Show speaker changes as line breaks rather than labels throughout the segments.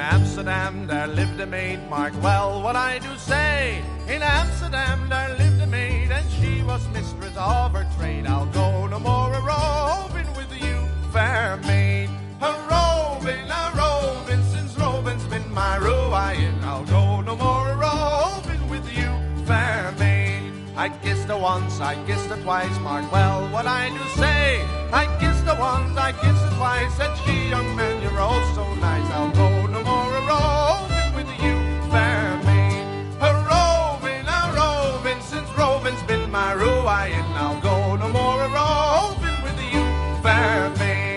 Amsterdam there lived a maid, mark well what I do say. In Amsterdam there lived a maid, and she was mistress of her trade. I'll go no more a-roving with you, fair maid. A-roving, since roving's been my ruin. I'll go no more a-roving with you, fair maid. I kissed her once, I kissed her twice, mark well what I do say. I kissed her once, I kissed her twice, said she, young man, you're all so nice. I'll go no more a-roving with you, fair maid. A-roving, since roving's been my ruin. I'll go no more a-roving with you, fair maid.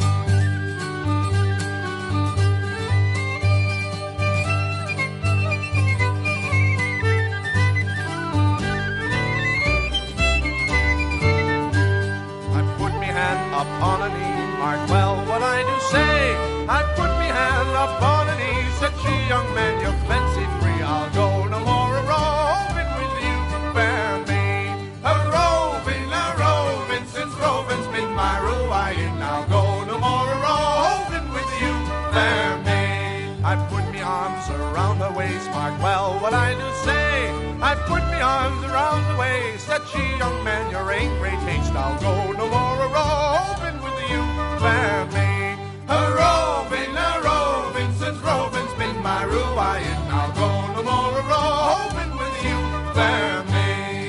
Upon a knee, mark well what I do say. I put me hand upon a knee, said she, young man, you're fancy free. I'll go no more a-roving with you, fair maid. A-roving, since roving's been my ruin. I'll go no more a-roving with you, fair maid. I put me arms around her waist, mark well what I do say. I put me arms around the waist, said she, young man, you're in great haste. I'll go no more a-roving with you, fair maid. A-roving, since roving's been my ruin. I'll go no more a-roving with you, fair maid.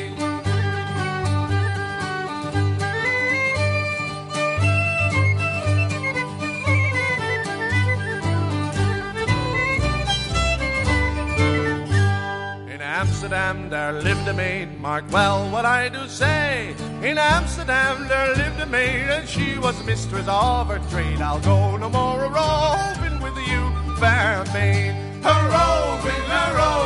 Amsterdam there lived a maid, mark well what I do say. In Amsterdam there lived a maid, and she was mistress of her trade. I'll go no more a-roving with you, fair maid. A-roving,